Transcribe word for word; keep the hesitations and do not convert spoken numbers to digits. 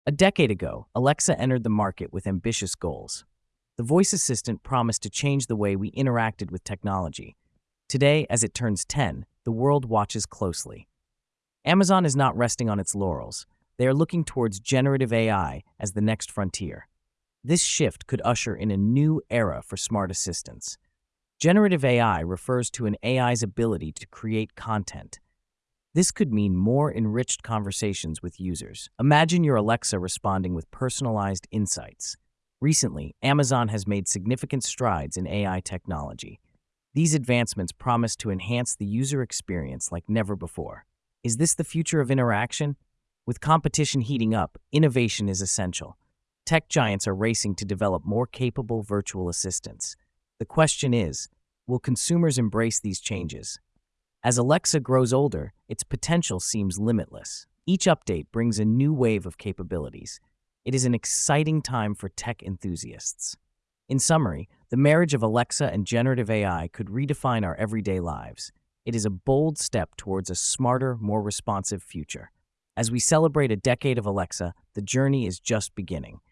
A decade ago, Alexa entered the market with ambitious goals. The voice assistant promised to change the way we interacted with technology. Today, as it turns ten, the world watches closely. Amazon is not resting on its laurels. They are looking towards generative A I as the next frontier. This shift could usher in a new era for smart assistants. Generative A I refers to an A I's ability to create content. This could mean more enriched conversations with users. Imagine your Alexa responding with personalized insights. Recently, Amazon has made significant strides in A I technology. These advancements promise to enhance the user experience like never before. Is this the future of interaction? With competition heating up, innovation is essential. Tech giants are racing to develop more capable virtual assistants. The question is, will consumers embrace these changes? As Alexa grows older, its potential seems limitless. Each update brings a new wave of capabilities. It is an exciting time for tech enthusiasts. In summary, the marriage of Alexa and generative A I could redefine our everyday lives. It is a bold step towards a smarter, more responsive future. As we celebrate a decade of Alexa, the journey is just beginning.